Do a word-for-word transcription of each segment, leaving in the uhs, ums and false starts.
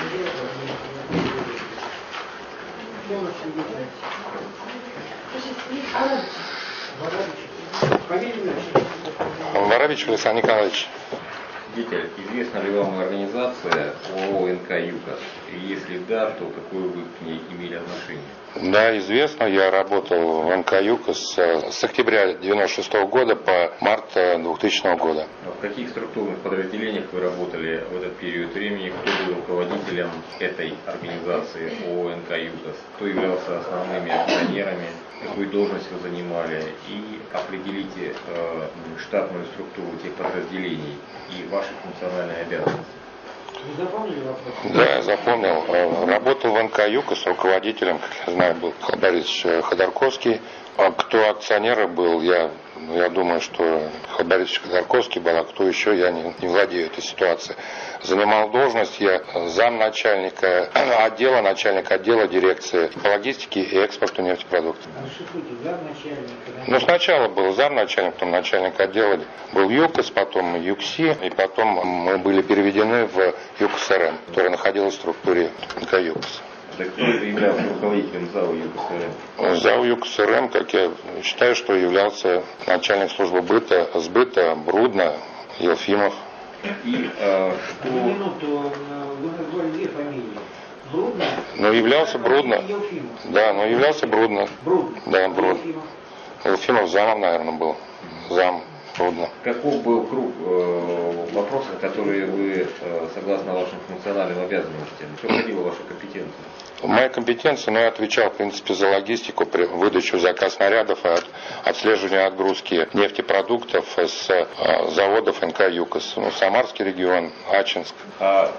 Воробич Александр Николаевич. Свидетель, известна ли вам организация ООО эн ка ЮКОС? И если да, то какое вы к ней имели отношение? Да, известно. Я работал в эн ка ЮКОС с октября девяносто шестого года по март двухтысячного года. А в каких структурных подразделениях вы работали в этот период времени? Кто был руководителем этой организации ООО эн ка ЮКОС? Кто являлся основными акционерами? Какую должность вы занимали? И определите э, штатную структуру тех подразделений и ваши функциональные обязанности. Вы запомнили вопрос? Да, я запомнил. Работал в эн ка ЮКОС, руководителем, как я знаю, был Борис Ходорковский. А кто акционером был, я, я думаю, что Борис Ходорковский был, а кто еще, я не, не владею этой ситуацией. Занимал должность я замначальника отдела, начальник отдела дирекции по логистике и экспорту нефтепродуктов. Расшифруйте, замначальника. Ну, сначала был замначальник, потом начальник отдела был ЮКОС, потом ЮКСИ, и потом мы были переведены в ЮКОС эр эм, которая находилась в структуре эн ка ЮКОС. Так кто являлся руководителем ЗАО ЮКОС эр эм? ЗАО ЮКОС эр эм, как я считаю, что являлся начальник службы быта, сбыта Брудно Елфимов. И э, что... Одну минуту, вы назвали две фамилии. Брудно? Ну, являлся Брудно. Елфимов. Да, но являлся Брудно. Брудно. Да, Брудно. Елфимов. Елфимов замом, наверное, был. Зам Брудно. Каков был круг э, вопросов, которые вы, э, согласно вашим функциональным обязанностям, что входило в вашу компетенцию? В моей компетенции, ну, я отвечал, в принципе, за логистику, при выдачу заказ снарядов, от, отслеживание отгрузки нефтепродуктов с э, заводов эн ка ЮКОС. Ну, Самарский регион, Ачинск. А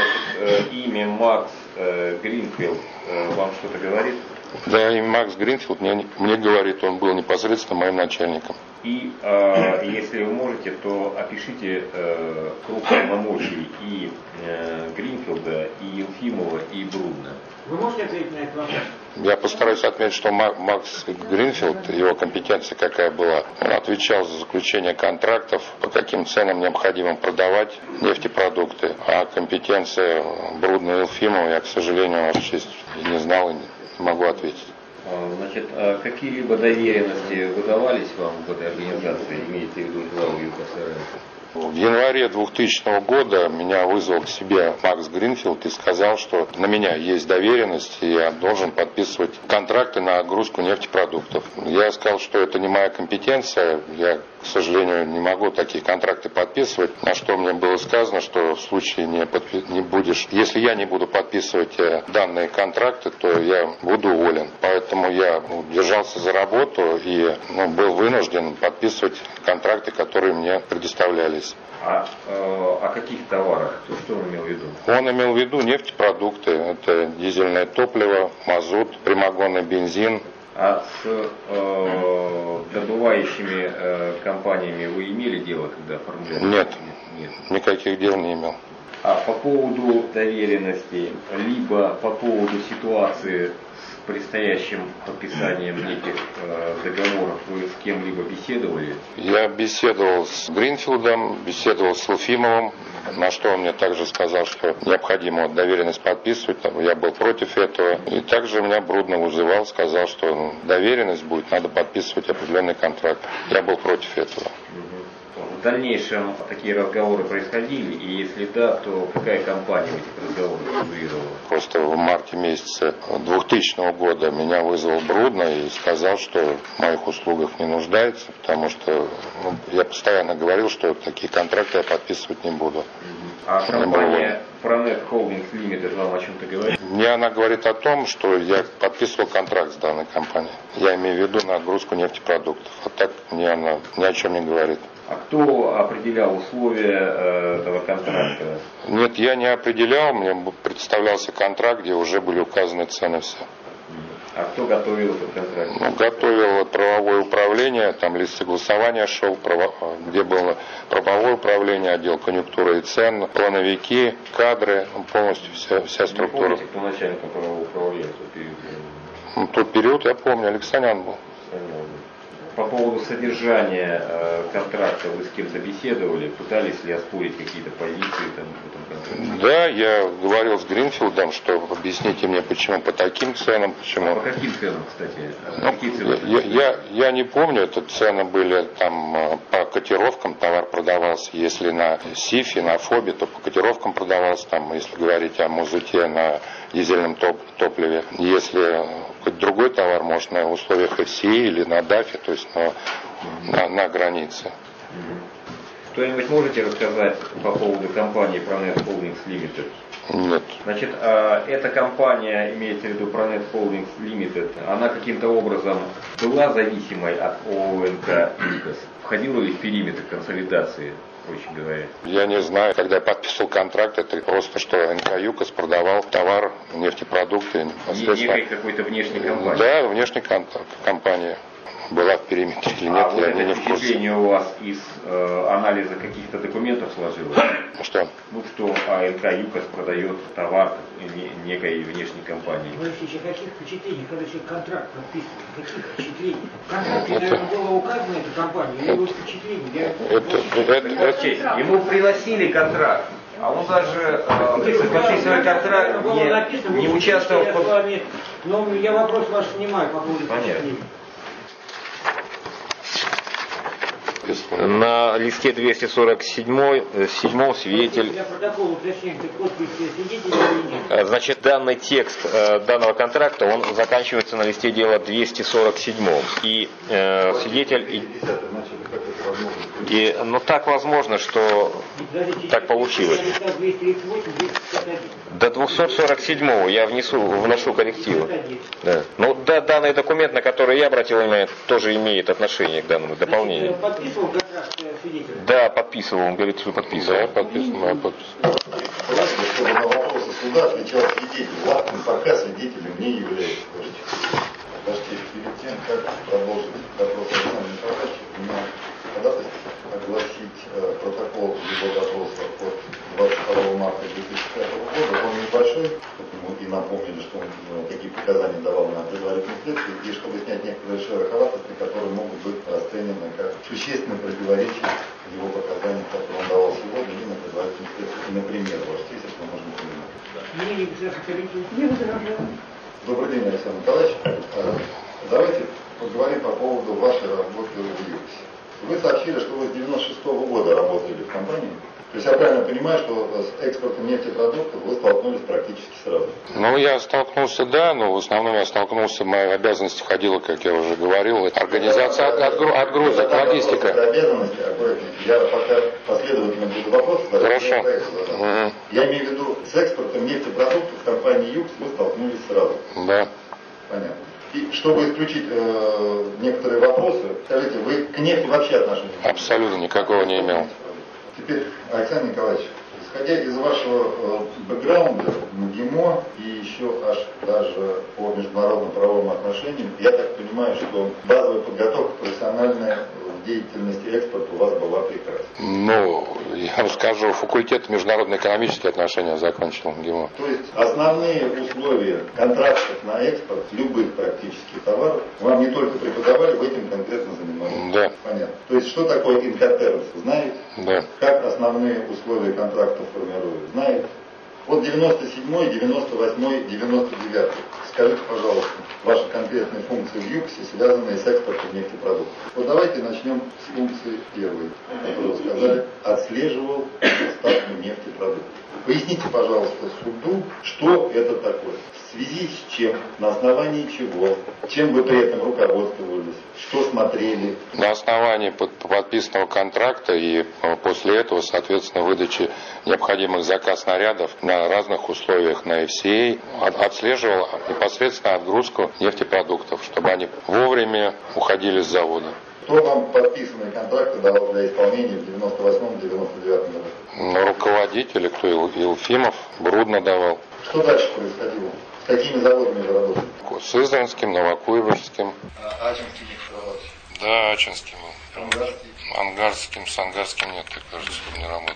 э, имя Макс э, Гринфилд э, вам что-то говорит? Да, имя Макс Гринфилд мне, мне говорит, он был непосредственно моим начальником. И э, если вы можете, то опишите э, круг полномочий и э, Гринфилда, и Елфимова, и Брудно. Вы можете ответить на этот вопрос? Я постараюсь отметить, что Макс Гринфилд, его компетенция какая была, он отвечал за заключение контрактов, по каким ценам необходимо продавать нефтепродукты, а компетенция Брудно и Елфимова я, к сожалению, ваша честь, не знал и не могу ответить. Значит, а какие-либо доверенности выдавались вам в этой организации, имеете в виду ЗАО ЮКОС эр эм? В январе двухтысячного года меня вызвал к себе Макс Гринфилд и сказал, что на меня есть доверенность, и я должен подписывать контракты на отгрузку нефтепродуктов. Я сказал, что это не моя компетенция, я, к сожалению, не могу такие контракты подписывать, на что мне было сказано, что в случае не, подпи- не будешь, если я не буду подписывать данные контракты, то я буду уволен. Поэтому я ну, держался за работу и ну, был вынужден подписывать контракты, которые мне предоставлялись. А э, о каких товарах? То, что он имел в виду? Он имел в виду нефтепродукты, это дизельное топливо, мазут, прямогонный бензин. А с э, добывающими э, компаниями вы имели дело, когда оформляли? Нет, Нет. никаких дел не имел. А по поводу доверенности, либо по поводу ситуации с предстоящим подписанием неких э, договоров, вы с кем-либо беседовали? Я беседовал с Гринфилдом, беседовал с Елфимовым, на что он мне также сказал, что необходимо доверенность подписывать, я был против этого. И также меня Брудно вызывал, сказал, что ну, доверенность будет, надо подписывать определенный контракт. Я был против этого. В дальнейшем такие разговоры происходили, и если да, то какая компания в этих разговорах фигурировала? Просто в марте месяце двухтысячного года меня вызвал Брудно и сказал, что в моих услугах не нуждается, потому что ну, я постоянно говорил, что такие контракты я подписывать не буду. А компания Пронет Холдингс Лимитед вам о чем-то говорит? Мне она говорит о том, что я подписывал контракт с данной компанией. Я имею в виду на отгрузку нефтепродуктов. А так мне она ни о чем не говорит. А кто определял условия э, этого контракта? Нет, я не определял, мне представлялся контракт, где уже были указаны цены все. А кто готовил этот контракт? Ну, готовил правовое управление, там лист согласования шел, право, где было правовое управление, отдел конъюнктуры и цен, плановики, кадры, полностью вся, вся структура. Вы помните, кто начальником правового управления в тот период? Ну, тот период, я помню, Александр был. По поводу содержания э, контракта вы с кем-то беседовали, пытались ли оспорить какие-то позиции там, в этом контракте? Да, я говорил с Гринфилдом, что объясните мне, почему по таким ценам, почему. А по каким ценам, кстати? Ну, Какие цены? я, я, я не помню, это цены были там по котировкам, товар продавался, если на СИФе, на ФОБе, то по котировкам продавался, там, если говорить о мазуте на дизельном топ, топливе. Если хоть другой товар, может, на условиях эф си ай или на дафе, то есть на, на, на границе. Что-нибудь можете рассказать по поводу компании Pronet Holdings Limited? Нет. Значит, эта компания, имеется в виду Pronet Holdings Limited, она каким-то образом была зависимой от ООО эн ка «ЮКОС»? Входила ли в периметр консолидации, проще говоря? Я не знаю, когда я подписывал контракт, это просто что эн ка «ЮКОС» продавал товар, нефтепродукты. Некой какой-то внешней компании? Да, внешняя компания. Была в периметре или нет, а вот я это не в курсе. впечатление у вас из э, анализа каких-то документов сложилось? Что? Ну, что а эн ка «ЮКОС» продает товар не, некой внешней компании. Ну, если каких впечатлений, когда человек контракт подписывает, каких впечатлений? В контракте, это... наверное, было указано эта компания, или его впечатлений? Я... Это, это, это, это... Ему приносили контракт. А он даже, э, подписывая контракт, не, не участвовал в... Вами, но я вопрос ваш снимаю по поводу впечатлений. На листе двести сорок семь седьмом свидетель. Значит, данный текст э, данного контракта, он заканчивается на листе дела двести сорок семь. И э, свидетель... И, и, ну так возможно, что так получилось. До двухсот сорок седьмого я внесу, вношу коррективы. Да. Ну да, данный документ, на который я обратил внимание, тоже имеет отношение к данному дополнению. Подписывал контракт свидетель? Да, подписывал. Он говорит, что подписывал. Да, подписывал. Да, подписывал. Чтобы на вопросы суда отвечал свидетель. Ладно, пока свидетелем не является. Подождите, перед тем, как продолжить допрос Александра Николаевича, у меня ходатайство огласить э, протокол его допроса от двадцать второго марта две тысячи пятого года. Он небольшой, чтобы ему и напомнили, что он э, какие показания давал на предварительном следствии, и чтобы снять некоторые шероховатости, которые могут быть расценены как существенно противоречие его показаний, которые он давал сегодня, и на предварительном следствии. Например, ваш честь, если мы можем понимать. Добрый день, Александр Николаевич. Давайте поговорим по поводу вашей работы в ЮКОСе. Вы сообщили, что вы с девяносто шестого года работали в компании. То есть я правильно понимаю, что с экспортом нефтепродуктов вы столкнулись практически сразу? Ну, я столкнулся, да, но в основном я столкнулся, моя обязанность входила, как я уже говорил, организация от, от, отгрузок, логистика. Обязанности, я пока последовательно буду вопрос задавать. Хорошо. Угу. Я имею в виду, с экспортом нефтепродуктов в компании ЮКОС вы столкнулись сразу. Да. Понятно. И чтобы исключить э, некоторые вопросы, скажите, вы к нефти вообще отношения? Абсолютно никакого не имел. Теперь, Александр Николаевич, исходя из вашего э, бэкграунда, МГИМО и еще аж даже по международным правовым отношениям, я так понимаю, что базовая подготовка профессиональная в деятельности экспорта у вас была прекрасна. Ну, я вам скажу, факультет международно-экономические отношения закончил МГИМО. То есть основные условия контрактов на экспорт любых практически товаров вам не только преподавали, вы этим конкретно занимались. Да. Понятно. То есть что такое инкотермс, знаете? Да. Как основные условия контракта формируют, знаете? Вот девяносто седьмой, девяносто восьмой, девяносто девятый. Скажите, пожалуйста, ваши конкретные функции в ЮКОСе, связанные с экспортом нефтепродуктов. Вот давайте начнем с функции первой, которую вы сказали, отслеживал поставку нефтепродуктов. Поясните, пожалуйста, суду, что это такое, в связи с чем, на основании чего, чем вы при этом руководствовались, что смотрели. На основании подписанного контракта и после этого, соответственно, выдачи необходимых заказ снарядов на разных условиях на эф си ай отслеживал непосредственно отгрузку нефтепродуктов, чтобы они вовремя уходили с завода. Кто вам подписанные контракты давал для исполнения в девяносто восьмом — девяносто девятом году? Ну, руководители, кто Илфимов, Брудно давал. Что дальше происходило? С какими заводами вы работали? Сызранским, Новокуйбышевским. А, Ачинский не продавался? Да, Ачинским. Ангарский? Ангарским, с Ангарским нет, так кажется, не работал.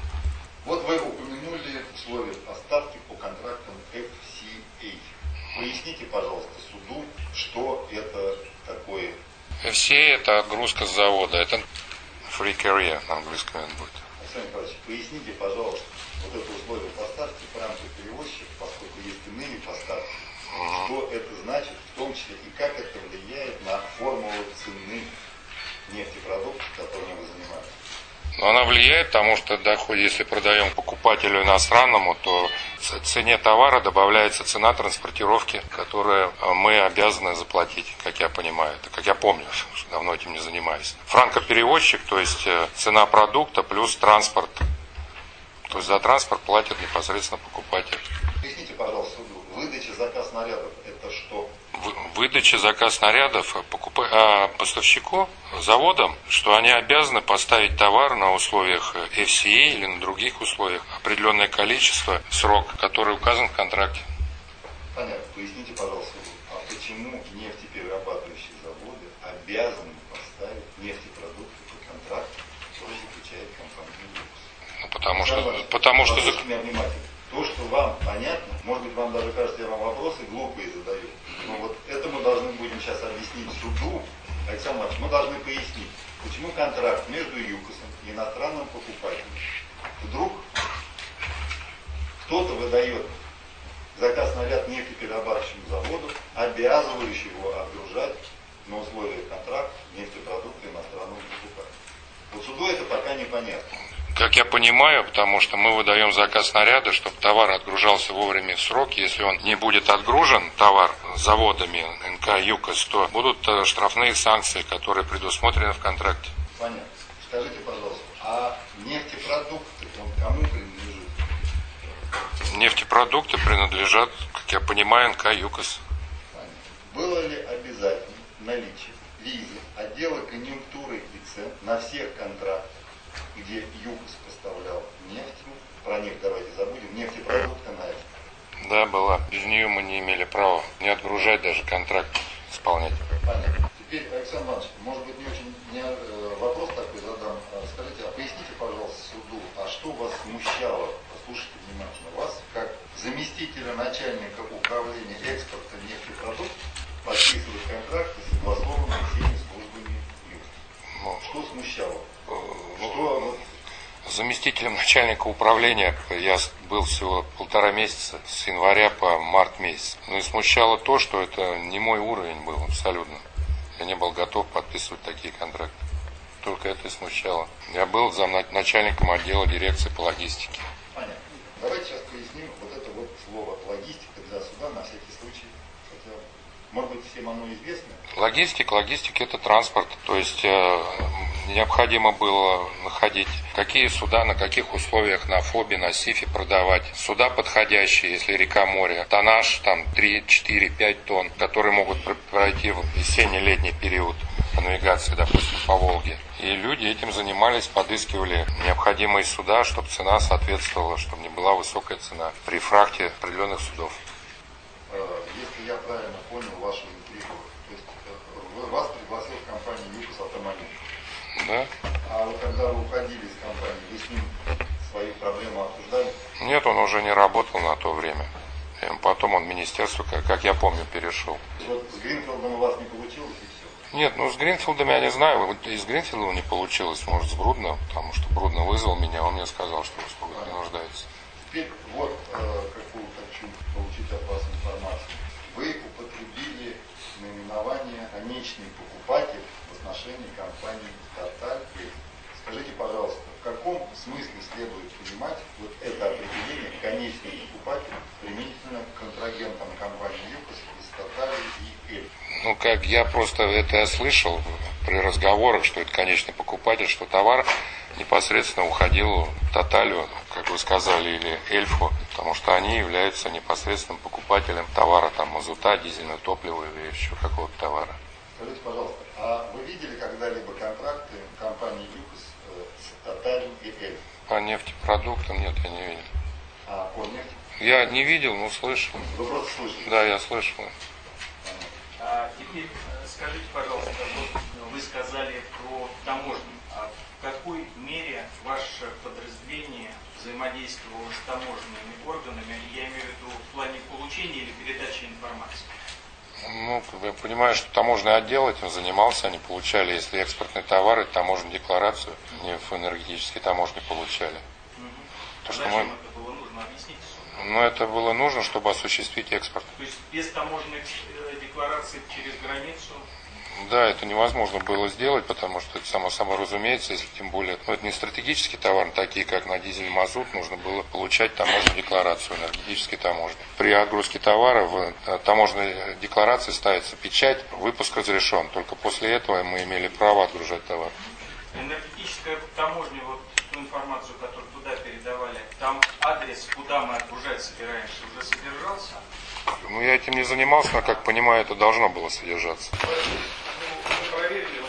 Вот вы упомянули условия поставки по контрактам эф си ай. Поясните, пожалуйста, суду, что это такое. эф си эй это отгрузка с завода, это free carrier на английском будет. Александр Николаевич, поясните, пожалуйста, вот это условие поставки в рамках перевозчика, поскольку есть иные поставки, uh-huh. что это значит, в том числе, и как это влияет на формулу цены нефтепродуктов, которыми вы занимаетесь? Но она влияет, потому что доходит, если продаем покупателю иностранному, то в цене товара добавляется цена транспортировки, которую мы обязаны заплатить, как я понимаю, это как я помню, что давно этим не занимаюсь. Франкоперевозчик, то есть цена продукта плюс транспорт. То есть за транспорт платит непосредственно покупатель. Объясните, пожалуйста, выдача заказ снарядов это что? Выдача заказ снарядов покупа... поставщику, заводам, что они обязаны поставить товар на условиях эф си эй или на других условиях определенное количество, срок, который указан в контракте. Понятно. Поясните, пожалуйста, а почему нефтеперерабатывающие заводы обязаны поставить нефтепродукты по контракту, который заключает компания ЮКОС? Ну, потому что... Потому что... Меня внимательно. То, что вам понятно, может быть, вам даже кажется, я вам вопросы глупые задаю, но вот это мы должны будем сейчас объяснить суду. Александр Иванович, мы должны пояснить, почему контракт между ЮКОСом и иностранным покупателем вдруг кто-то выдает заказ снаряд нефтеперерабатывающему заводу, обязывающий его отгружать на условиях контракта нефтепродукты иностранному покупателю. Вот суду это пока непонятно. Как я понимаю, потому что мы выдаем заказ снаряда, чтобы товар отгружался вовремя в срок. Если он не будет отгружен, товар, заводами эн ка ЮКОС, то будут штрафные санкции, которые предусмотрены в контракте. Понятно. Скажите, пожалуйста, а нефтепродукты, он кому принадлежит? Нефтепродукты принадлежат, как я понимаю, эн ка ЮКОС. Понятно. Было ли обязательно наличие визы отдела конъюнктуры и цен на всех контрактах, где ЮКОС поставлял нефть, про них давайте забудем, нефтепродукты на это? Да, была. Без нее мы не имели права не отгружать, даже контракт исполнять. Понятно. Теперь, Александр Иванович, может быть, не очень не, э, вопрос такой задам. Скажите, а поясните, пожалуйста, суду, а что вас смущало, послушайте внимательно, вас, как заместителя начальника управления экспорта нефтепродуктов, подписывать контракты, согласованные всеми службами ЮКОС? Ну, что смущало? Что... Заместителем начальника управления я был всего полтора месяца, с января по март месяц. Ну и смущало то, что это не мой уровень был абсолютно. Я не был готов подписывать такие контракты. Только это и смущало. Я был замначальником отдела дирекции по логистике. Понятно. Давайте сейчас поясним вот это вот слово логистика для суда на всякий случай. Хотя, может быть, всем оно известно. Логистика, логистика это транспорт. То есть э, необходимо было находить, какие суда, на каких условиях на ФОБе, на СИФе продавать. Суда подходящие, если река, море. Тоннаж там три, четыре, пять тонн, которые могут пройти в весенне-летний период по навигации, допустим, по Волге. И люди этим занимались, подыскивали необходимые суда, чтобы цена соответствовала, чтобы не была высокая цена при фрахте определенных судов. Если я правильно понял вашу интригу, то есть вас пригласил в компанию ЮКОС Автомобиль. Да. А вы когда вы уходили из компании, вы с ним свои проблемы обсуждали? Нет, он уже не работал на то время. И потом он в министерство, как, как я помню, перешел. Вот с Гринфилдом у вас не получилось и все? Нет, ну с Гринфилдом я не знаю. Вот из Гринфилда не получилось, может, с Брудно, потому что Брудно вызвал меня, он мне сказал, что услуга не нуждается. Теперь вот э, какую хочу получить от вас информацию. Вы употребили наименование «конечный покупатель» в отношении компании «Тоталь». Скажите, пожалуйста, в каком смысле следует понимать вот это определение «конечный покупатель» применительно к контрагентам компании ЮКОС из «Тоталь» и «Эль»? Ну, как я просто это слышал при разговорах, что это конечный покупатель, что товар непосредственно уходил в Тоталю, как вы сказали, или Эльфу, потому что они являются непосредственным покупателем товара, там, мазута, дизельного топлива или еще какого-то товара. Скажите, пожалуйста, а вы видели когда-либо контракты компании ЮКОС с Тоталем и Эльф? По нефтепродуктам нет, я не видел. А по нефти? Я не видел, но слышал. Вы просто слышали? Да, я слышал. А теперь скажите, пожалуйста, вот вы сказали про таможню. А в какой мере ваше подразделение взаимодействовало с таможенными органами, я имею в виду в плане получения или передачи информации? Ну, я понимаю, что таможенный отдел этим занимался, они получали, если экспортные товары, таможенную декларацию, не в энергетической таможне получали. Угу. То, что Зачем мы... это было нужно? Объясните. Ну, это было нужно, чтобы осуществить экспорт. То есть без таможенной декларации через границу? Да, это невозможно было сделать, потому что это само собой разумеется, если тем более, ну, это не стратегический товар, такие как на дизель, мазут, нужно было получать таможенную декларацию энергетической таможни. При отгрузке товара в таможенной декларации ставится печать, выпуск разрешен, только после этого мы имели право отгружать товар. Энергетическая таможня, вот ту информацию, которую туда передавали, там адрес, куда мы отгружать собираемся, уже содержался? Ну, я этим не занимался, но, как понимаю, это должно было содержаться. Мы проверили